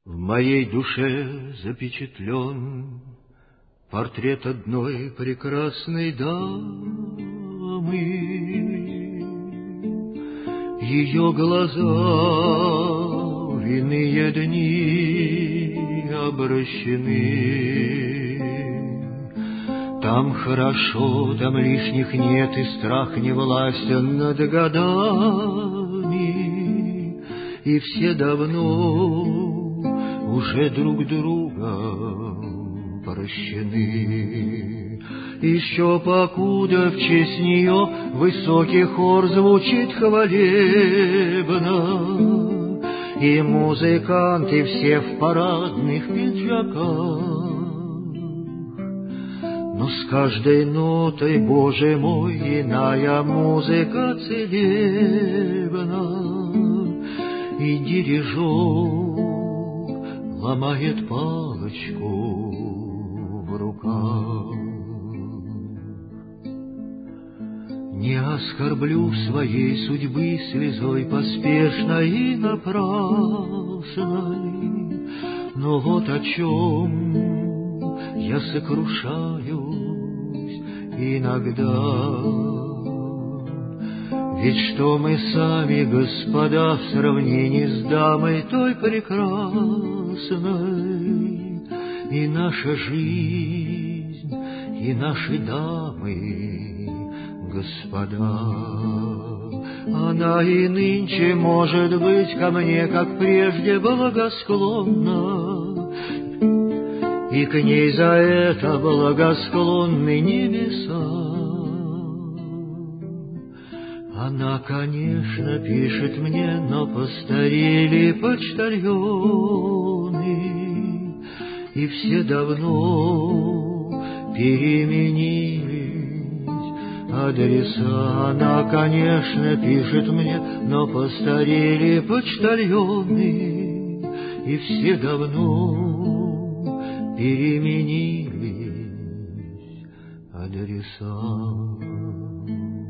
В моей душе запечатлен портрет одной прекрасной дамы. Ее глаза в иные дни обращены. Там хорошо, там лишних нет, и страх не властен над годами, и все давно уже друг другом прощены. Еще покуда в честь нее высокий хор звучит хвалебно, и музыканты все в парадных пиджаках. Но с каждой нотой, Боже мой, иная музыка целебна, и дирижер ломает палочку в руках. Не оскорблю своей судьбы слезой поспешной и напрасной, но вот о чем я сокрушаюсь иногда. Ведь что мы сами, господа, в сравнении с дамой той прекрасной, и наша жизнь, и наши дамы, господа. Она и нынче, может быть, ко мне, как прежде, благосклонна, и к ней за это благосклонны небеса. Она, конечно, пишет мне, но постарели почтальоны, и все давно переменились адреса. Она, конечно, пишет мне, но постарели почтальоны, и все давно переменились адреса.